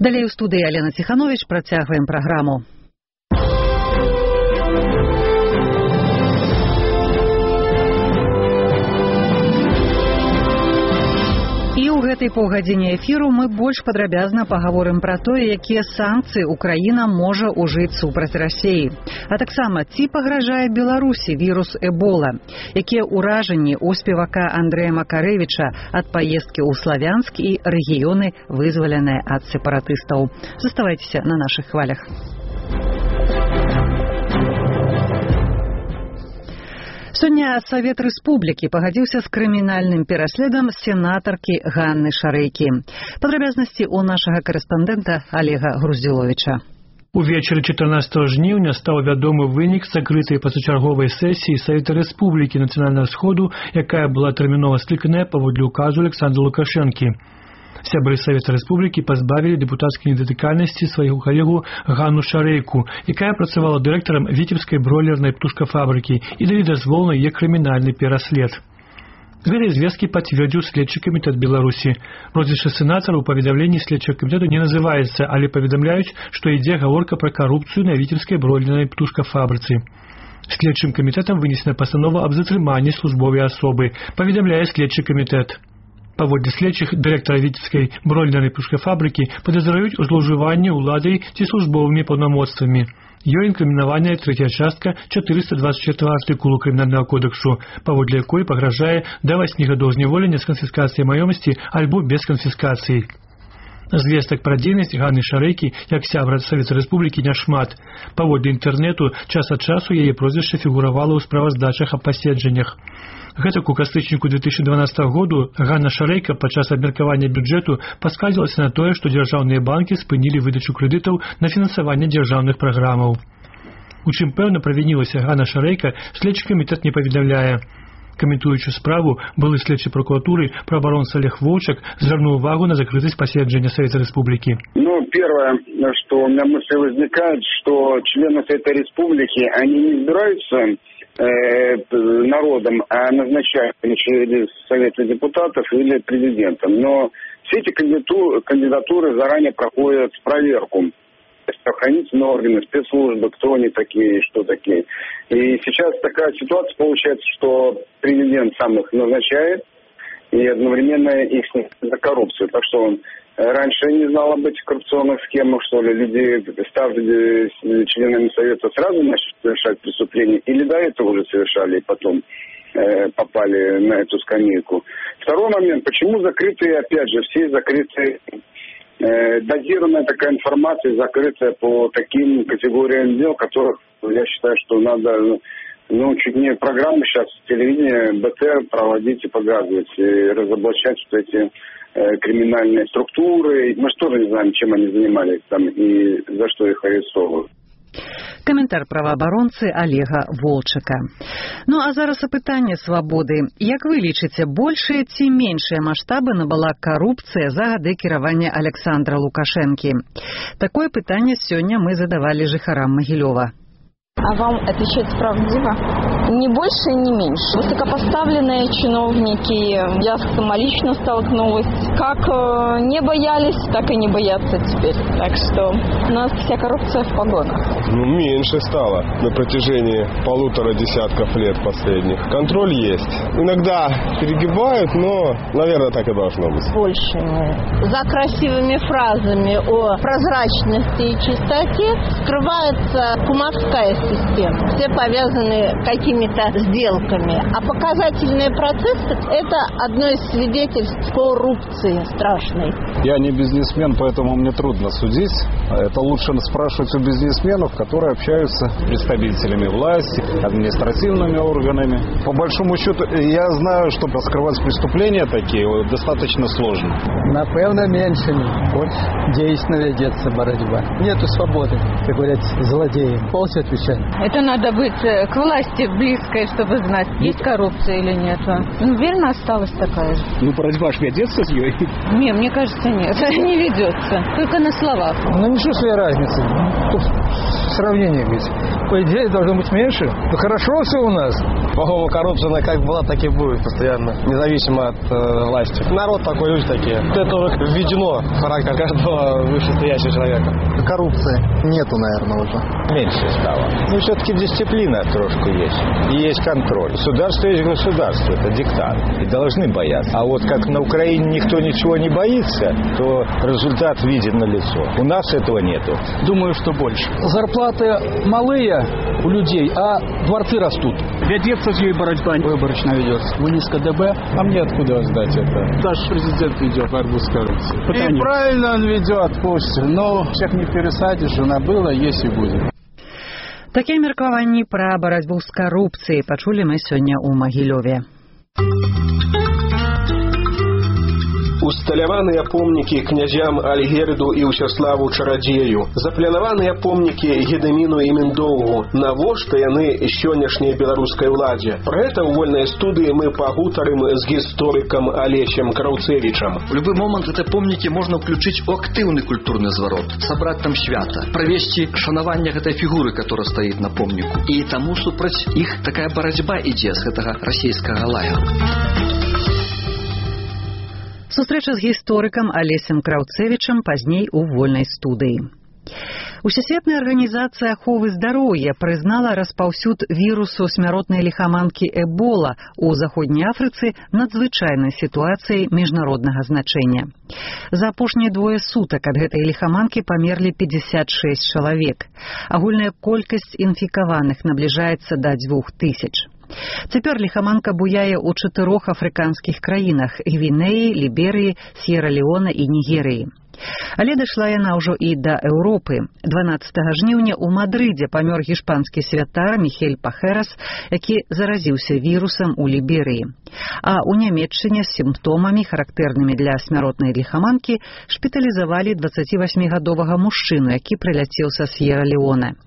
Далей у студыі Алена Ціханович працягваем праграму. І ў гэтай паўгадзіне эфіру мы больш падрабязна пагаворым пра тое, якія санкцыі Украіна можа ўжыць супраць Расіі. А таксама, ці пагражае Беларусі вірус Эбола, якія ўражанні ў спевака Андрэя Макарэвіча ад паездкі ў Славянск і рэгіёны, вызваленыя ад сепаратыстаў. Заставайцеся на нашых хвалях. Сёння Савет Рэспублікі пагадзіўся з крымінальным пераследам сенатаркі Ганны Шарэйкі. Падрабязнасці ў нашага карэспандэнта Олега Груздзіловіча. Увечары 14 жніўня стаў вядомы вынік закрытай пазачарговай сесіі Савета Рэспублікі Нацыянальнага сходу, якая была тэрмінова скліканая паводле указу Александра Лукашэнкі. Сябры Савета Рэспублікі пазбавілі дэпутацкай недатыкальнасці свайго калегу Ганну Шарэйку, якая працавала дырэктарам Віцебскай бройлернай птушкафабрыкі і далі дазвол на яе крымінальны пераслед. Гэтыя звесткі пацвердзіў следчы камітэт Беларусі. Прозвішча сенатара ў паведамленні следчага камітэту не называецца, але паведамляюць, што ідзе гаворка пра карупцыю на Віцебскай бройлернай птушкафабрыцы. Следчым камітэтам вынесена пастанова аб затрыманні службовай асобы, паведамляе следчы камітэт. Паводле следчых, дырэктара Віцебскай бройлернай птушкафабрыкі падазраюць у злоўжыванні ўладай ці службовымі паўнамоцтвамі. Ёй інкрымінаваная трэцяя частка 424 артыкулу Крымінальнага кодексу, паводле якой пагражае да 8 гадоў зняволення з канфіскацыяй маёмасці альбо без канфіскацыі. Звестак пра дзейнасць Ганны Шарэйкі, як сябра Савета Рэспублікі, няшмат. Паводле інтэрнэту, час ад часу яе прозвішча фігуравала ў справаздачах аб паседжаннях. Гэтак у кастрычніку 2012 году Ганна Шарэйка падчас абмеркавання бюджэту паскардзілася на тое, што дзяржаўныя банкі спынілі выдачу крэдытаў на фінансаванне дзяржаўных праграмаў. У чым пэўна правінілася Ганна Шарэйка, следчы камітэт не паведамляе. Каментуючы справу, былы следчы прокуратуры праваабаронца Олег Волчак звярнуў увагу на закрытасць паседжання Совета Республики. Первое, что у меня мысль возникает, что члены Совета Республики, они не избираются народом, а назначают через Совета депутатов или президентом. Но все эти кандидатуры заранее проходят проверку. Правоохранительные органы, спецслужбы, кто они такие, что такие. И сейчас такая ситуация получается, что президент сам их назначает и одновременно их за коррупцию. Так что он раньше не знал об этих коррупционных схемах, что ли, люди, став членами Совета, сразу начали совершать преступления, или до этого уже совершали и потом попали на эту скамейку. Второй момент, почему закрытые, опять же, все закрытые, дозированная такая информация, закрытая по таким категориям дел, которых, я считаю, что надо, чуть не программы сейчас, телевидение, БТ проводить и показывать, и разоблачать вот эти криминальные структуры. Мы же тоже не знаем, чем они занимались там и за что их арестовывают. Каментар праваабаронцы Олега Волчака. А зараз апытанне свабоды. Як вы лічыце, большыя ці меншыя маштабы набыла карупцыя за гады кіравання Александра Лукашэнкі? Такое пытанне сёння мы задавалі жыхарам Магілёва. А вам отвечать справедливо? Не больше, не меньше. Высокопоставленные чиновники, я сама лично столкнулась, как не боялись, так и не боятся теперь. Так что у нас вся коррупция в погонах. Меньше стало на протяжении 1,5 десятков лет последних. Контроль есть. Иногда перегибают, но, наверное, так и должно быть. Больше. За красивыми фразами о прозрачности и чистоте скрывается кумовская система. Все повязаны какими-то сделками. А показательные процессы – это одно из свидетельств коррупции страшной. Я не бизнесмен, поэтому мне трудно судить. Это лучше спрашивать у бизнесменов, которые общаются с представителями власти, административными органами. По большому счету, я знаю, что раскрывать преступления такие достаточно сложно. Напевно, меньшими. Вот действенно ведется борьба. Нету свободы, как говорят, злодеям. Полностью отвечаю. коррупция. Это надо быть к власти близкой, чтобы знать, есть коррупция или нет. Уверена, осталась такая же. Ну, борьба ж ведется с ней? Не, мне кажется, нет. Не ведется. Только на словах. Ну, ничего своей разницы. Тут сравнение ведь. По идее, должно быть меньше. Ну, хорошо все у нас. По-моему, коррупция, она как была, так и будет постоянно, независимо от власти. Народ такой, люди такие. Это уже введено в характер каждого вышестоящего человека. Коррупции нету, наверное, уже. Меньше стало. Ну, все-таки дисциплина трошку есть. И есть контроль. Государство есть государство. Это диктат. И должны бояться. А вот как на Украине никто ничего не боится, то результат виден на лицо. У нас этого нету. Думаю, что больше. Зарплаты малые у людей, а дворцы растут. Ведется с ней борьба. Выборочно ведется. Вынес КДБ, а мне откуда ждать это? Наш президент ведет борьбу с коррупцией. И правильно он ведет, пусть. Но всех не пересадишь, она была, есть и будет. Такія меркаванні пра барацьбу з карупцыяй пачулі мы сёння ў Магілёве. Усталяваныя помнікі князям Альгерду і Ўсяславу Чарадзею, запланаваныя помнікі Гедэміну і Міндоўгу. Навошта яны сённяшняй беларускай уладзе? Пра гэта ў вольнай студыі мы пагутарым з гісторыкам Алесем Краўцевічам. В любой момент эти помнікі можна ўключыць у актыўны культурны зварот, сабраць там свята, правесці шанаванне гэтай фігуры, которая стаіць на помніку. І таму супраць іх такая барацьба ідзе з гэтага расійскага лагера. Сустрэча з гісторыкам Алесем Краўцевічам пазней у вольнай студыі. Усесветная арганізацыя аховы здароўя прызнала распаўсюд вірусу смяротнай ліхаманкі Эбола ў Заходняй Афрыцы надзвычайнай сітуацыяй міжнароднага значэння. За апошнія 2 сутак ад гэтай ліхаманкі памерлі 56 чалавек. Агульная колькасць інфікаваных набліжаецца да 2000. Цяпер ліхаманка буяе ў 4 афрыканскіх краінах – Гвінеі, Ліберыі, С'ера-Леона і Нігерыі. Але дайшла яна ўжо і да Еўропы. 12 жніўня ў Мадрыдзе памёр гішпанскі святар Михель Пахерас, які заразіўся вірусам у Ліберыі. А ў Нямецчыне з сімптомамі, характэрнымі для смяротнай ліхаманкі, шпіталізавалі 28-гадовага мужчыну, які прыляцеў са С'ера-Леона.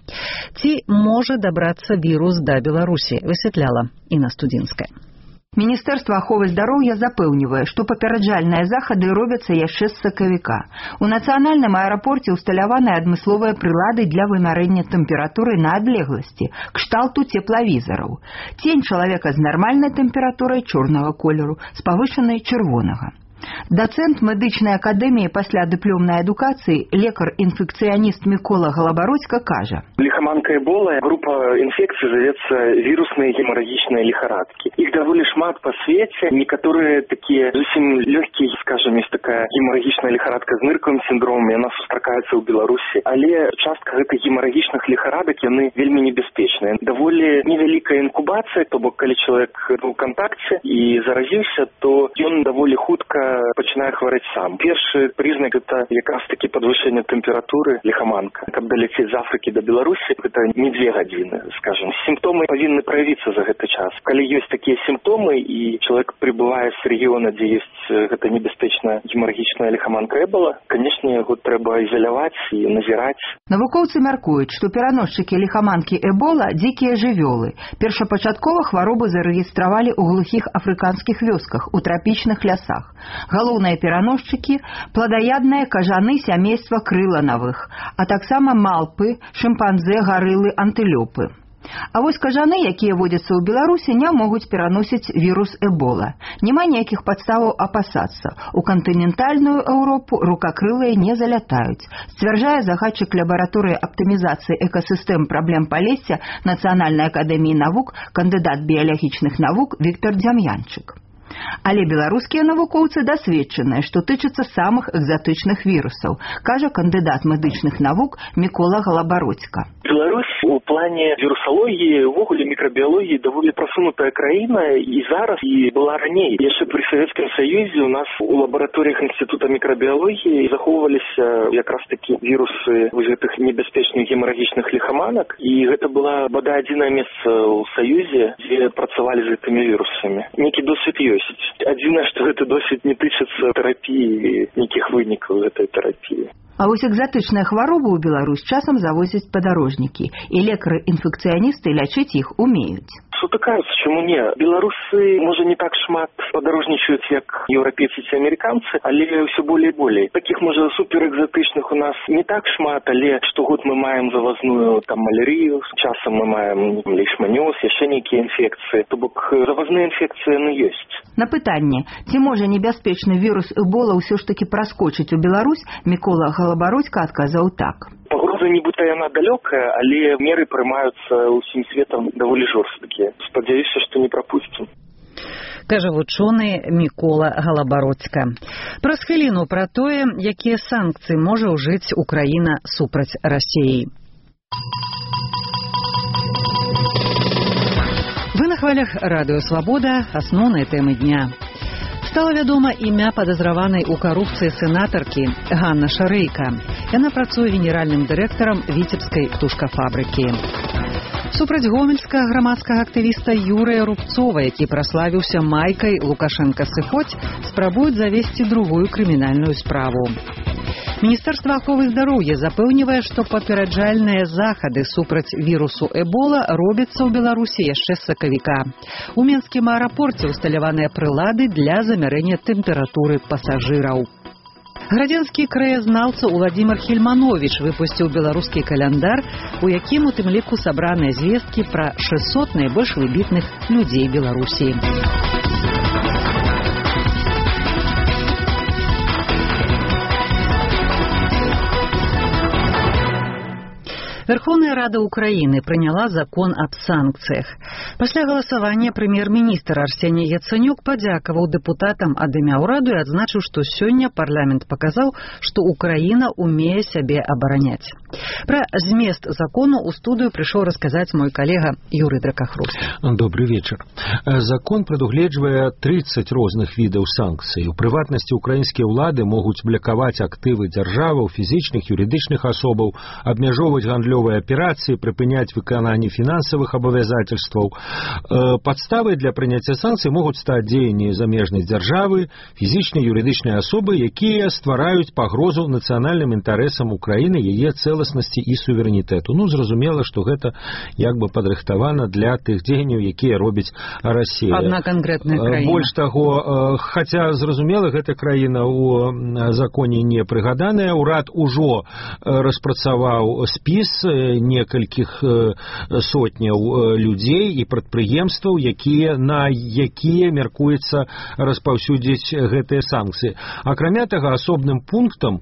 Ці можа дабрацца вірус да Беларусі, высвятляла Інна Студзінская. Міністэрства аховы здароўя запэўнівае, што папераджальныя захады робяцца яшчэ з сакавіка. У нацыянальным аэрапорце ўсталяваныя адмысловыя прылады для вымярэння тэмпературы на адлегласці, кшталту цеплавізараў. Цень чалавека з нармальнай тэмпературай чорнага колеру, з павышанай чырвонага. Дацэнт медычнай акадэміі пасля дыпломнай адукацыі, лекар-інфекцыяніст Мікола Галабародзька кажа. Лихоманка Эбола – группа инфекций зовется вирусные геморрагичные лихорадки. Их довольно шмат по свете. Некоторые такие совсем легкие, скажем, есть такая геморрагичная лихорадка с нырковым синдромом, и она сустракаецца ў Беларусі. Але частка гэтых геморрагичных лихорадок, яны вельмі небяспечныя. Довольно невялікая инкубация, то бок, калі человек у контакте и заразился, то он довольно хутка пачинае хварэць сам. Першы прызнак – это якраз таки подвышение температуры лихоманка. Каб далецець з Афрыкі до Беларусі, это не 2 гадзіны, скажем. Сімптомы павінны праявіцца за гэты час. Калі ёсць такія сімптомы і чалавек прибывае з рэгіёна, дзе ёсць гэта небяспечная гемарагічная лихоманка Эбола, канешне, яго трэба ізаляваць і назіраць. Навукоўцы мяркуюць, што пераносчыкі лихоманкі Эбола дзікія жывёлы. Першапачаткова хваробу зарэгістравалі ў глухіх афрыканскіх вёсках, у трапічных лясах. Галоўныя пераносчыкі – пладаядныя кажаны сямейства крыланавых, а таксама малпы, шымпанзэ, гарылы, антылёпы. А вось кажаны, якія водзяцца ў Беларусі, не могуць пераносіць вірус Эбола. Няма ніякіх падставаў апасацца. У кантынентальную Еўропу рукакрылыя не залятаюць, сцвярджае загадчык лабараторыі аптымізацыі экасістэм праблем Палесся Нацыянальнай акадэміі навук, кандыдат біялагічных навук Віктор Дзям'янчык. Але беларускія навукоўцы дасведчаныя, што тычыцца самых экзатычных вірусаў, кажа кандыдат медычных навук Мікола Галабародзька. Беларусь у плане вирусологии, увогуле микробиологии довольно просунутая краіна, и зараз, и была раней. Еще при Советском Союзе у нас у лабораториях Института микробиологии захоўваліся якраз таки вирусы гэтых небяспечных геморрагічных лихоманок, и это было бадай адзінае месца ў Союзе, дзе працавалі з гэтымі вирусамі. Некі досвед ёсць. досить. Адзінае, што гэта досить не тычыцца тэрапіі, нейкіх вынікаў гэтай тэрапіі. А вось экзатычныя хваробы ў Беларусь часам завозяць падарожнікі, і лекары-інфекцыяністы лячыць іх умеюць. Сутыкаюцца, чаму не? Беларусы, можа, не так шмат падарожнічаюць, як еўрапейцы ці амерыканцы, але ўсё болей і болей. Такіх, можа, суперэкзатычных у нас не так шмат, але штогод мы маем завазную там малярыю, часам мы маем лейшманіоз, яшчэ нейкія інфекцыі. То бок завазныя інфекцыі яны ёсць. На пытанне, ці можа небяспечны вірус Эбола ўсё ж такі праскочыць у Беларусь, Мікола Галабародзька адказаў так. Пагроза нібыта яна далёкая, але меры прымаюцца ўсім светам даволі жорсткія. Спадзяюся, што не прапусцім. Кажа вучоны Мікола Галабародзька. Праз хвіліну пра тое, якія санкцыі можа ўжыць Украіна супраць Расіі. Вы на хвалях Радыё Свабода, асноўныя тэмы дня. Стала вядома імя падазраванай у карупцыі сенатаркі Ганна Шарэйка. Яна працуе генеральным дырэктарам віцебскай птушкафабрыкі. Супраць гомельскага грамадскага актывіста Юрыя Рубцова, які праславіўся майкай «Лукашенка сыходзь», спрабуюць завесці другую крымінальную справу. Міністэрства аховы здароўя запэўнівае, што папераджальныя захады супраць вірусу Эбола робяцца ў Беларусі яшчэ з сакавіка. У Менскім аэрапорце ўсталяваныя прылады для замярэння тэмпературы пасажыраў. Градзенскі краязнаўца Уладзімир Хельманович выпусціў беларускі каляндар, у якім у тым ліку сабраныя звесткі пра 600 найбольш выбітных людзей Беларусі. Верховная Рада Украины приняла закон об санкциях. Пасля галасавання прэм'ер-міністр Арсеній Яценюк падзякаваў дэпутатам ад імя ўраду і адзначыў, што сёння парламент паказаў, што Украіна умее сябе абараняць. Пра змест закону ў студыю прыйшоў расказаць мой калега Юрый Дракахруст. Добрый вечер. Закон прадугледжвае 30 розных відаў санкцый. У прыватнасці украінскія ўлады могуць блакаваць актывы дзяржаваў, фізічных, юрыдычных асобаў, абмяжоўваць гандлёвыя аперацыі, прыпыняць выкананне фінансавых абавязательстваў. Падставай для прыняцця санкцый могуць стаць дзеянні замежнай дзяржавы, фізічныя, юрыдычныя асобы, якія ствараюць пагрозу нацыянальным інтарэсам Украіны, яе цэласнасці і суверэнітэту. Зразумела, што гэта як бы падрыхтавана для тых дзеянняў, якія робіць Расія. Адна канкрэтная краіна. Больш таго, хаця зразумела, гэта краіна ў законе не прыгаданая, урад ужо распрацаваў спіс некалькіх сотняў людзей і прадпрыемстваў, на якія мяркуецца распаўсюдзіць гэтыя санкцыі. Акрамя таго, асобным пунктам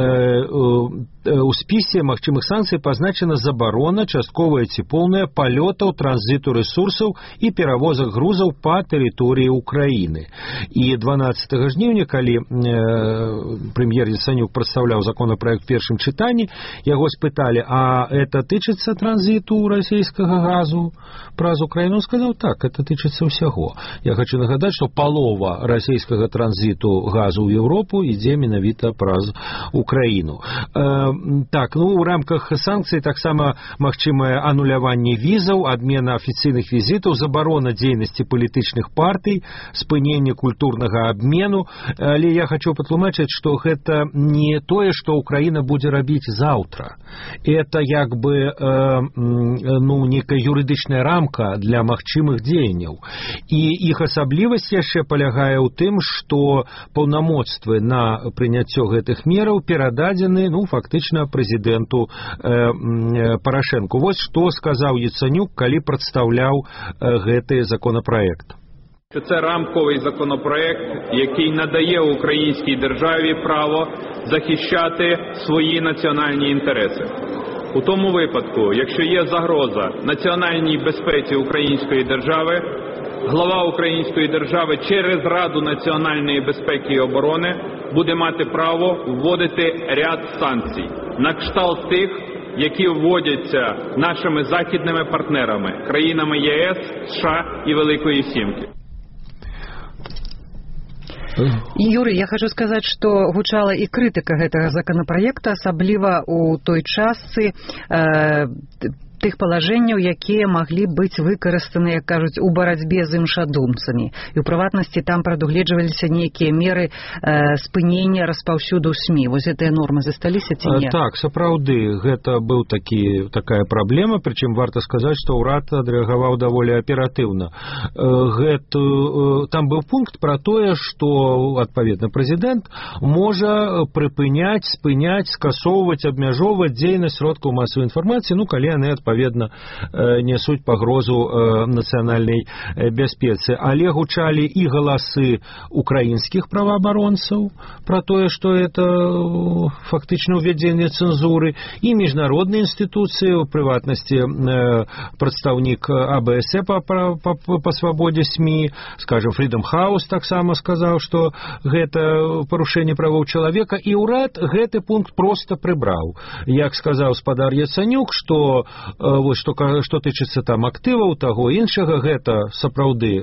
у спісе магчымых санкцый пазначана забарона, частковая ці поўная палётаў, транзіту рэсурсаў і перавозак грузаў па тэрыторыі Украіны. І 12 жніўня, калі прэм'ер Яценюк прадстаўляў законапраект у першым чытанні, яго спыталі, а это тычыцца транзіту расійскага газу праз Украіну? Он сказаў, так, это тычыцца ўсяго. Я хочу нагадаць, што палова расійскага транзіту газу ў Еўропу ідзе менавіта праз Украіну. Так, у рамках санкцый таксама магчымае ануляванне візаў, адмена афіцыйных візітаў, забарона дзейнасці палітычных партый, спыненне культурнага абмену. Але я хочу патлумачыць, што гэта не тое, што Украіна будзе рабіць заўтра. Это як бы некая юрыдычная рамка для магчымых дзеянняў. І іх асаблівасць яшчэ палягае ў тым, што паўнамоцтвы на прыняццё гэтых мераў перададзены, фактычна прэзідэнту Парашэнку. Вось што сказаў Яценюк, калі прадстаўляў гэты законопроект. Це рамковий законопроект, який надає українській державі право захищати свої національні інтереси. У тому випадку, якщо є загроза національній безпеці української держави, глава української держави через Раду національної безпеки і оборони буде мати право вводити ряд санкцій на кшталт тих, які вводяться нашими західними партнерами, країнами ЄС, США і Великої Сімки. Юрий, я хочу сказаць, што гучала і крытыка гэтага законапраекта, асабліва ў той частцы, тых палажэнняў, якія маглі быць выкарыстаны, як кажуць, у барацьбе з іншадумцамі. І ў прыватнасці там прадугледжваліся нейкія меры спынення распаўсюду СМІ. Вось гэтыя нормы засталіся ці не? Так, сапраўды, гэта быў такая праблема, прычым варта сказаць, што ўрад адрэагаваў даволі аператыўна. Там быў пункт пра тое, што адпаведна прэзідэнт можа прыпыняць, спыняць, скасоўваць, абмяжоўваць дзейнасць сродкаў масавай інфармацыі, калі яны адпаведна нясуць пагрозу нацыянальнай бяспецы. Але гучалі і галасы украінскіх праваабаронцаў пра тое, што это фактычна ўвядзенне цэнзуры, і міжнародныя інстытуцыі, у прыватнасці прадстаўнік АБС па свабодзе СМІ, скажем, Freedom House таксама сказаў, што гэта парушэнне правоў чалавека, і ўрад гэты пункт проста прыбраў. Як сказаў спадар Яцанюк, што што тычыцца там актываў таго іншага, гэта сапраўды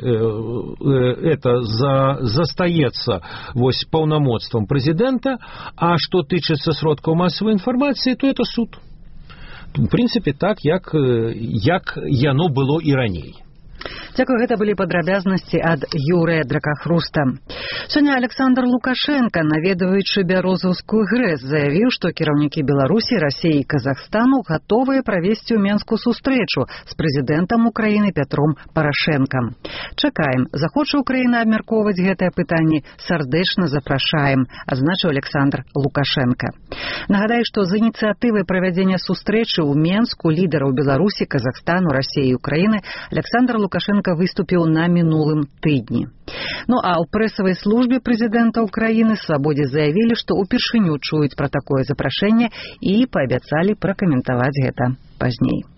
это застаецца паўнамоцтвам прэзідэнта, а што тычыцца сродкаў масавай інфармацыі, то это суд. В прынцыпе, так, як яно было і раней. Дзякую, гэта былі падрабязнасці ад Юрыя Дракахруста. Сёння Александр Лукашенко, наведваючы Бярозаўскую ГРЭС, заявіў, што кіраўнікі Беларусі, Расіі і Казахстану гатовыя правесці ў Менску сустрэчу з прэзідэнтам Украіны Пятром Парашэнкам. Чакаем. Захоча Украіна абмяркоўваць гэтае пытанне, сардэчна запрашаем, адзначыў Александр Лукашенко. Нагадаю, што з ініцыятывай правядзення сустрэчы ў Менску лідараў Беларусі, Казахстану, Расіі і Украіны Александр Лукашенко выступіў на мінулым тыдні. А ў прэсавай службе прэзідэнта Украіны Свабодзе заявілі, што ўпершыню чуюць пра такое запрашэнне і паабяцалі пракаментаваць гэта пазней.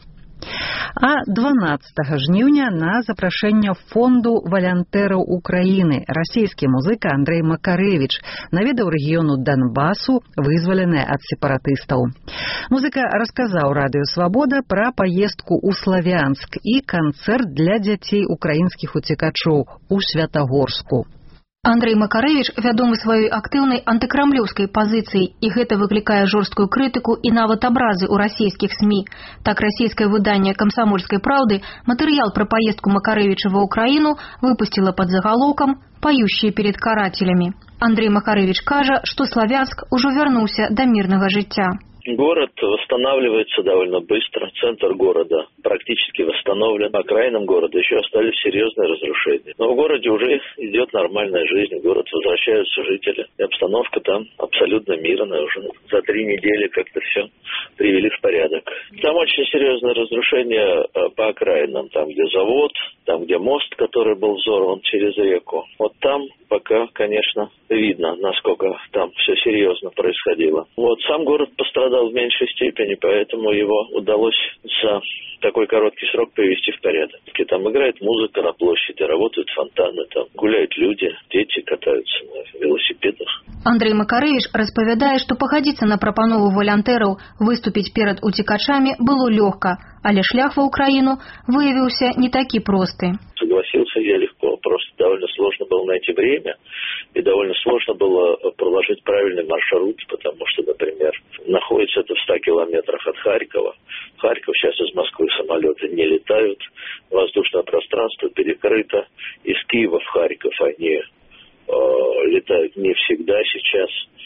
А 12 жніўня на запрашэнне фонду валянтэраў Украіны расійскі музыка Андрэй Макарэвіч наведаў рэгіёну Донбасу, вызваленыя ад сепаратыстаў. Музыка расказаў радыё «Свабода» пра паездку ў Славянск і канцэрт для дзяцей украінскіх уцекачоў у Святагорску. Андрэй Макарэвіч вядомы сваёй актыўнай антыкрамлёўскай пазіцыяй, і гэта выклікае жорсткую крытыку і нават абразы ў расійскіх СМІ. Так, расійскае выданне «Камсамольскай праўды» матэрыял пра паездку Макарэвіча ва Ўкраіну выпусціла пад загалоўкам «Пающие перед карателями». Андрэй Макарэвіч кажа, што Славянск ужо вярнуўся да мірнага жыцця. Город восстанавливается довольно быстро. Центр города практически восстановлен. Окраинам города еще остались серьезные разрушения. Но в городе уже идет нормальная жизнь. В город возвращаются жители. И обстановка там абсолютно мирная. Уже за 3 недели как-то все привели в порядок. Там очень серьезные разрушения по окраинам. Там, где завод, там, где мост, который был взорван через реку. Вот там пока, конечно, видно, насколько там все серьезно происходило. Сам город пострадал в меньшей степени, поэтому его удалось за такой короткий срок привести в порядок. Там играет музыка на площади, работают фонтаны, там гуляют люди, дети катаются на велосипедах. Андрэй Макарэвіч распавядае, што пагадзіцца на прапанову валянтэраў выступіць перад уцекачамі было лёгка, але шлях ва Ўкраіну выявіўся не такі просты. Согласился я легко, просто довольно сложно было найти время и довольно сложно было проложить правильный маршрут, потому что, например, находится это в 100 километрах от Харькова. В Харьков сейчас из Москвы самолеты не летают, воздушное пространство перекрыто. Из Киева в Харьков они летают не всегда сейчас,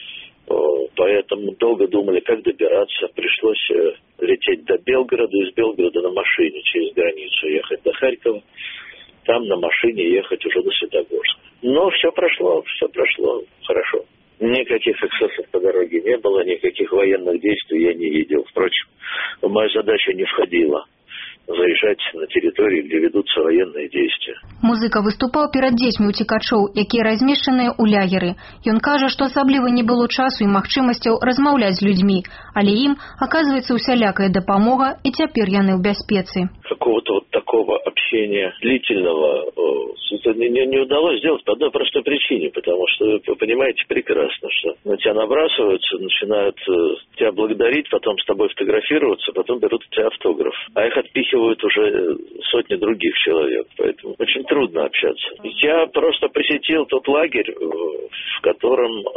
поэтому долго думали, как добираться. Пришлось лететь до Белгорода, из Белгорода на машине через границу ехать до Харькова, там на машине ехать уже до Светогорска. Но все прошло хорошо. Никаких эксцессов по дороге не было, никаких военных действий я не видел. Впрочем, в мою задачу не входило заезжать на территории, где ведутся военные действия. Музыка выступаў перад дзецьмі уцекачоў, якія размешчаныя ў лагеры. Ён кажа, што асабліва не было часу і магчымасцяў размаўляць з людзьмі, але ім аказваецца усялякая дапамога, і цяпер яны ў бяспецы. Какого-то такого общения длительного не удалось сделать по одной простой причине, потому что вы понимаете прекрасно, что на тебя набрасываются, начинают тебя благодарить, потом с тобой фотографироваться, потом берут у тебя автограф, а их отпихивают уже сотни других человек, поэтому очень трудно общаться. Я просто посетил тот лагерь, в котором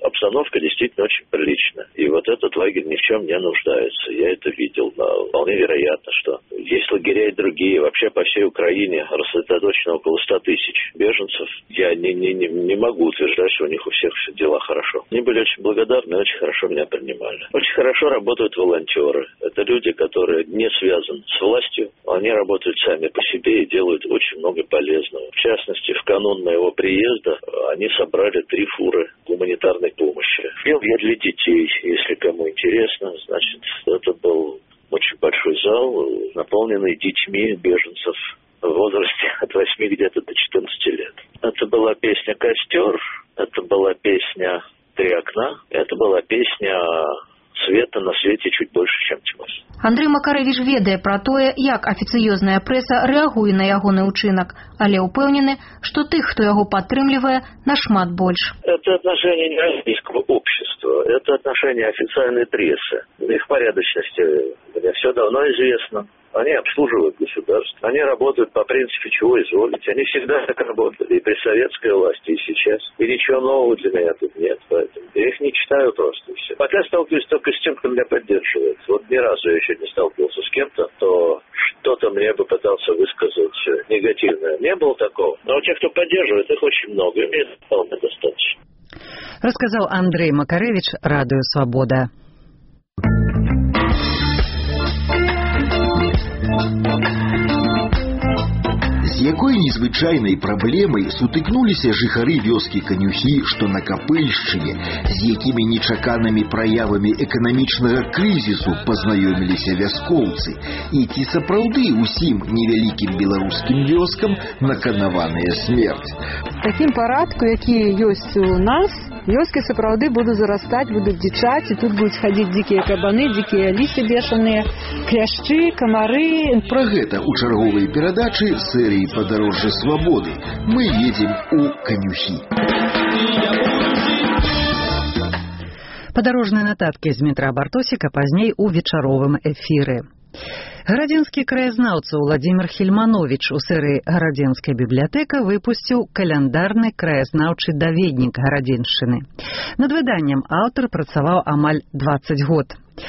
обстановка действительно очень приличная. И вот этот лагерь ни в чем не нуждается. Я это видел. Но вполне вероятно, что есть лагеря и другие. Вообще по всей Украине рассредоточено около 100 тысяч беженцев. Я не могу утверждать, что у них у всех все дела хорошо. Они были очень благодарны, очень хорошо меня принимали. Очень хорошо работают волонтеры. Это люди, которые не связаны с властью. Они работают сами по себе и делают очень много полезного. В частности, в канун моего приезда они собрали 3 фуры гуманитарной помощи. Пел я для детей, если кому интересно. Значит, это был очень большой зал, наполненный детьми беженцев в возрасте от 8 где-то до 14 лет. Это была песня «Костер», это была песня «Три окна», это была песня «Света на свете чуть больше, чем тьмы». Андрэй Макарэвіч ведае пра тое, як афіцыёзная прэса рэагуе на ягоны ўчынак, але ўпэўнены, што тых, хто яго падтрымлівае, нашмат больш. Это отношение не российского общества, это отношение официальной прессы. Их порядочности мне все давно известно. Они обслуживают государство. Они работают по принципу «чего изволите». Они всегда так работали и при советской власти, и сейчас. И ничего нового для меня тут нет. Поэтому я их не читаю просто и все. Пока сталкиваюсь только с тем, кто меня поддерживает. Вот ни разу я еще не сталкивался с кем-то, кто что-то мне бы пытался высказать негативное. Не было такого. Но у тех, кто поддерживает, их очень много. И мне это вполне достаточно. Рассказал Андрэй Макарэвіч, Радио Свобода. З якой незвычайнай праблемай сутыкнуліся жыхары вёскі Канюхі, што на Капэльшчыне, з якімі нечаканымі праявамі эканамічнага крызісу пазнаёміліся вяскоўцы, і ці сапраўды ўсім невялікім беларускім вёскам наканаваная смерць. Такім парадку, які ёсць у нас, вёскі сапраўды будуць зарастаць, будуць дзічаць, і тут будуць хадзіць дзікія кабаны, дзікія лісы бешаныя, кляшчы, камары. Пра гэта ў чарговай перадачы серыі «Падарожжа свабоды» мы едем у Канюхі. Падарожныя нататкі з Дмітра Бартосіка пазней у вечаровым эфіры. Гарадзенскі краязнаўца Владзімір Хельмановіч у серыі «Гарадзенская бібліятэка» выпусціў каляндарны краязнаўчы даведнік Гарадзеншчыны. Над выданнем аўтар працаваў амаль 20 год.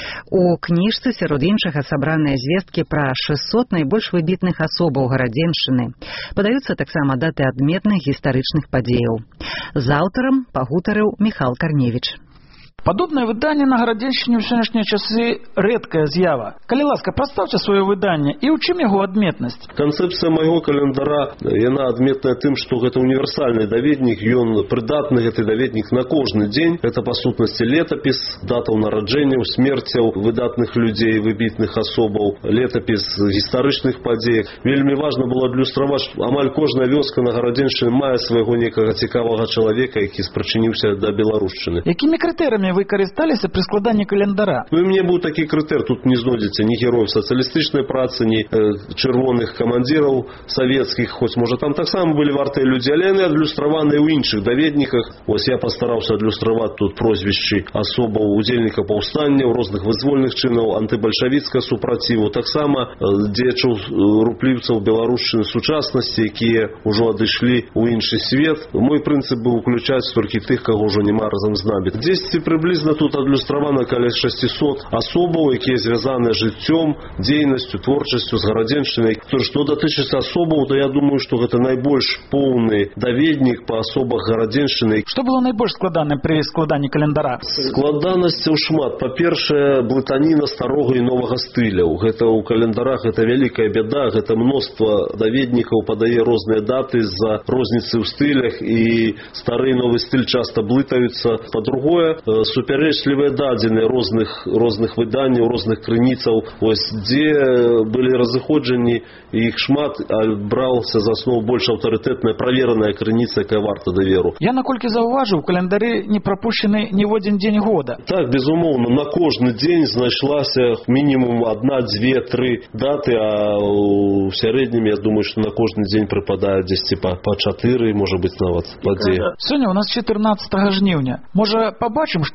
У кніжцы сярод іншага сабраныя звесткі пра 600 найбольш выбітных асобаў Гарадзеншчыны. Падаюцца таксама даты адметных гістарычных падзеяў. З аўтарам пагутарыў Міхал Карневіч. Падобнае выданне на Гарадзеншчыне ў сённяшнія часы рэдкая з'ява. Калі ласка, прадстаўце сваё выданне і ў чым яго адметнасць? Канцэпцыя майго календара, яна адметная тым, што гэта універсальны даведнік, ён прыдатны гэты даведнік на кожны дзень. Гэта па сутнасці летапіс датаў нараджэнняў, смерцяў выдатных людзей, выбітных асобаў, летапіс гістарычных падзей. Вельмі важна было адлюстраваць, што амаль кожная вёска на Гарадзеншчыне мае свайго некага цікавага чалавека, які спрычыніўся да беларушчыны. Якімі крытэрыямі вы карысталіся пры складанні календара? Ну, у мяне быў такі крытэр, тут не знойдзеце ні герояў сацыялістычнай працы, ні чырвоных камандзіраў савецкіх, хоць, можа, там таксама былі вартыя людзі, але яны адлюстраваныя ў іншых даведніках. Вось я пастараўся адлюстраваць тут прозвішчы асобаў удзельнікаў паўстанняў, розных вызвольных чынаў, антыбальшавіцкага супраціву, таксама дзеячаў рупліўцаў беларушчыны сучаснасці, якія ўжо адышлі ў іншы свет. Мой прынцып быў уключаць толькі тых, каго ўжо няма разам з намі. Дзесьці приблизно тут адлюстравана каля 600 асобаў, якія звязаны жыццём, дзейнасцю, творчасцю з Гарадзеншчынай. Што датычыцца асобаў, то я думаю, што гэта найбольш поўны даведнік па асобах Гарадзеншчыны. Што было найбольш складаным пры складанні календара? Складанасцяў шмат. Па-першае, блытаніна старога і новага стыляў. Гэта ў календарах гэта вялікая бяда, гэта мноства даведнікаў падае розныя даты з-за розніцы ў стылях, і стары і новы стыль часта блытаюцца. Па-другое, супярэчлівыя дадзеныя розных выданняў, розных крыніцаў, ось дзе былі разыходжанні, іх шмат, а браўся за аснову больш аўтарытэтная правераная крыніца, якая варта даверу. Я наколькі заўважыў, у календары не прапушчаны ніводзін дзень года. Так, безумоўна, на кожны дзень знайшлася мінімум 1, 2, 3 даты, а ў сярэднім, я думаю, што на кожны дзень прыпадае дзесьці па 4, можа быць, нават падзея. Сёння у нас 14 жніўня. Можа, пабачым, што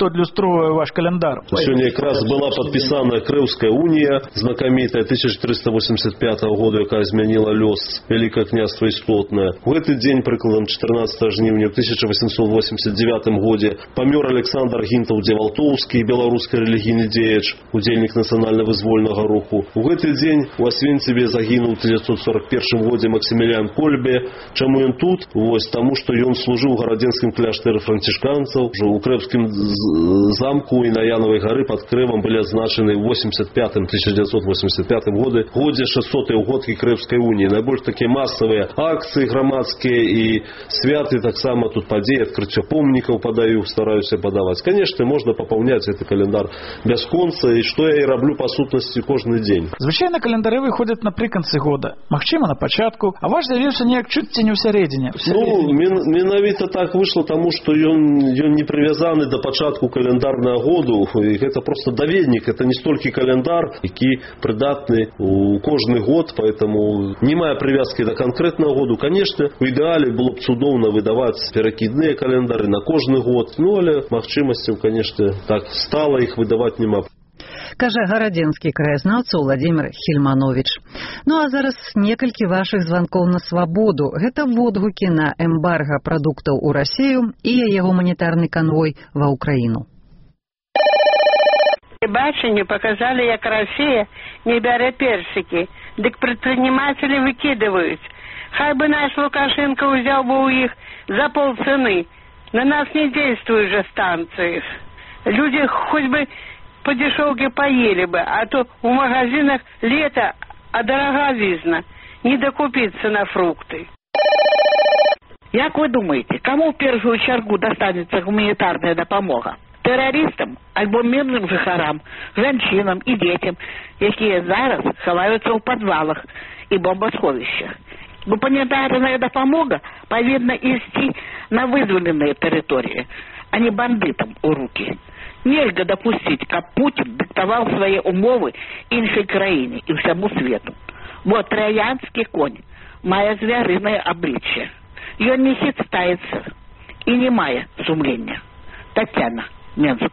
адлюстроўвае ваш календар? Сегодня как раз была подписана Крымская уния, знакомитая 1385 года, якая изменила лёс Великое княжество Істотное. В этот день, прикладом 14 жнивня в 1889 году, помер Александр Гинтов-Девалтоўскі, белорусский религийный деяч, удельник национально-вызвольного руху. В этот день у Освенціве загинул в 1941 году Максимилиан Кольбе. Чему он тут? Вот тому, что он служил в Городенском кляштере францишканцев, у Крымском замку и на Яновой горы под Крымом были означены в 1985 году 600-й угодки Крымской унии. Наибольш такие массовые акции громадские и святы, так само тут подеи, открытие помников подаю, стараюсь подавать. Конечно, можно пополнять этот календар без конца, и что я и роблю по сутности каждый день. Звычайно, календары выходят наприканцы года. Магчыма, на початку, а ваш з'явіўся неяк чуцці не ў сярэдзіне. Ну, менавіта так вышло, тому что он не привязаны до початку календарного году. И это просто доведник, это не столько календар, який придатный у каждый год, поэтому не мая привязки до конкретного года. Конечно, в идеале было бы цудовно выдавать перекидные календары на каждый год, ну, але магчимостью, конечно, так стало их выдавать нема. Кажа гарадзенскі краязнаўца Владимир Хельманович. Ну а зараз некалькі вашых званкоў на свабоду. Гэта водгукі на эмбарга прадуктаў у Расію і яе гуманітарны канвой ва Ўкраіну. Бачанне показали, як Россия не бярэ персики, дык предприниматели выкидывают. Хай бы наш Лукашенко взял бы у их за полцены. На нас не действуют же станции. Люди хоть бы по дешевке поели бы, а то в магазинах лето, а дороговизна. Не докупиться на фрукты. Як вы думаете, кому в первую чергу достанется гуманитарная допомога? Террористам, альбо мирным жыхарам, жанчынам и детям, якія зараз хаваюцца ў подвалах и бомбосховищах. Гуманитарная допомога повинна идти на вызволенные территории, а не бандитам у руки. Нельзя допустить, каб Путин диктовал свои умовы іншай краине и всему свету. Вот троянский конь, мае звярынае обличье. Ён не хитстается и не мае сумления. Татьяна, Менск.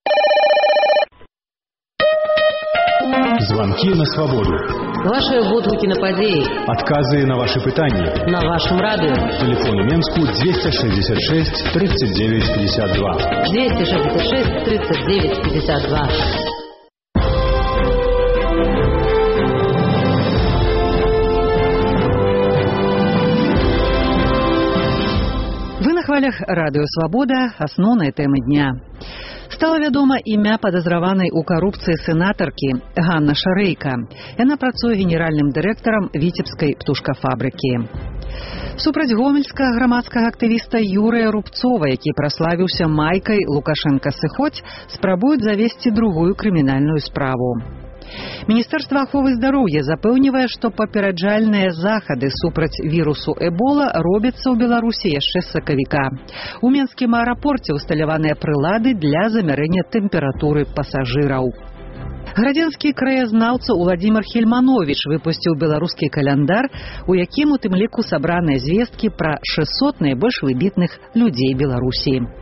Звонки на свободу. Ваши водгуки на падеи. Отказы на ваши пытания. На вашем радио. Телефон у Менску 266 39 52. 266 39 52. Вы на хвалях радио «Свобода», основные темы дня. Стала вядома імя падазраванай у карупцыі сенатаркі Ганна Шарэйка. Яна працуе генеральным дырэктарам віцебскай птушкафабрыкі. Супраць гомельскага грамадскага актывіста Юрыя Рубцова, які праславіўся майкай «Лукашенко сыходзь», спрабуюць завесці другую крымінальную справу. Міністэрства аховы здароўя запэўнівае, што папераджальныя захады супраць вірусу Эбола робяцца ў Беларусі яшчэ з сакавіка. У Менскім аэрапорце ўсталяваныя прылады для замярэння тэмпературы пасажыраў. Гарадзенскі краязнаўца Владимир Хельманович выпусціў беларускі каляндар, у якім у тым ліку сабраныя звесткі пра 600 найбольш выбітных людзей Беларусі.